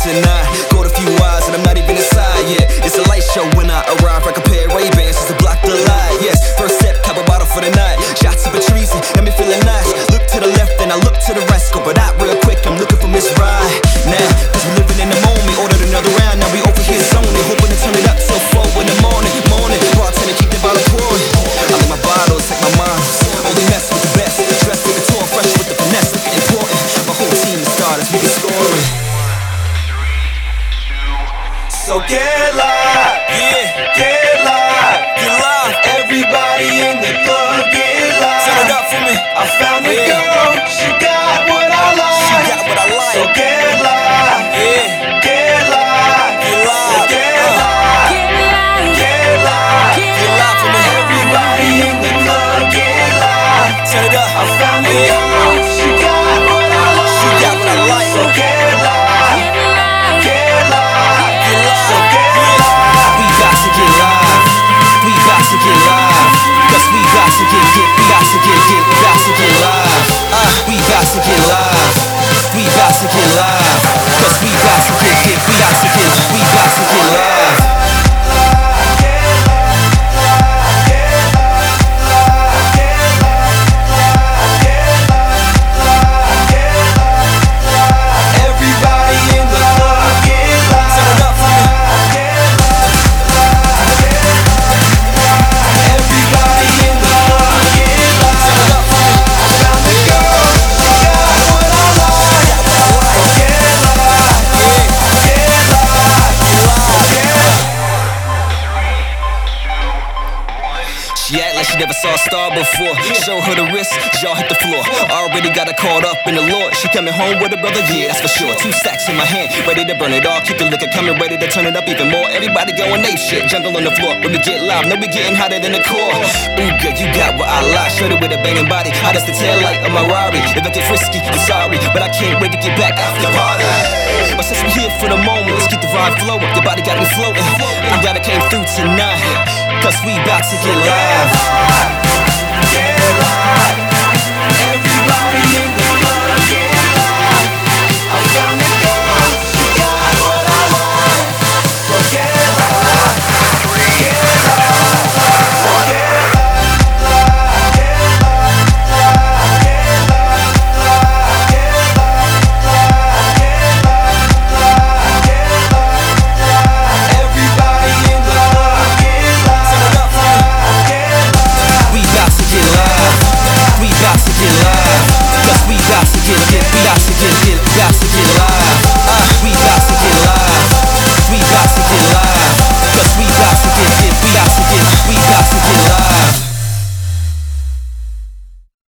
tonight. Caught a few eyes and I'm not even inside yet. It's a light show when I arrive. Like a pair of Ray-Bans just to block the light. Yes, first step, cap a bottle for the night. Shots of Patrice, got me feeling nice. Look to the left and I look to the right. Scope it out real quick, I'm looking for Miss Ride. Now, cause we living in the moment. Ordered another round, now we over here zoning. Hoping to turn it up till 4 in the morning. Bartender, keep the bottle pouring. I like my bottles, take my miles. Only mess with the best. Dressed with the tour, fresh with the finesse. Important, my whole team is starters, we be scoring. So get live, yeah, get live, get live. Everybody in the club, get live. Turn it up for me. I found a girl, she got what I like. She got what I like. So get live, yeah, get live, get live. So get live, get live, get live for me. Everybody in the club, get live. Turn it up. I found a girl, she got what I like. She got what I like. So get live, get live, get live. So get live. We got to get live. We got to get live. Cause we got to get, we got to get, we got to get live. We got to get live. We got to get live. Cause we got to get, we got to get, we got to get live. She act like she never saw a star before. Show her the wrist, y'all hit the floor. Already got her caught up in the Lord. She coming home with her brother, yeah, that's for sure. 2 stacks in my hand, ready to burn it all. Keep the liquor coming, ready to turn it up even more. Everybody going ape shit, jungle on the floor. When we get live, know we getting hotter than the core. Ooh, girl, you got what I like. Shorty with a banging body, hot as the taillight of my Rari. If I get frisky, I'm sorry, but I can't wait to get back after the party. But since we here for the moment, let's get the vibe flowing. Your body got me floating. I'm glad I came through tonight, cause we about to get live.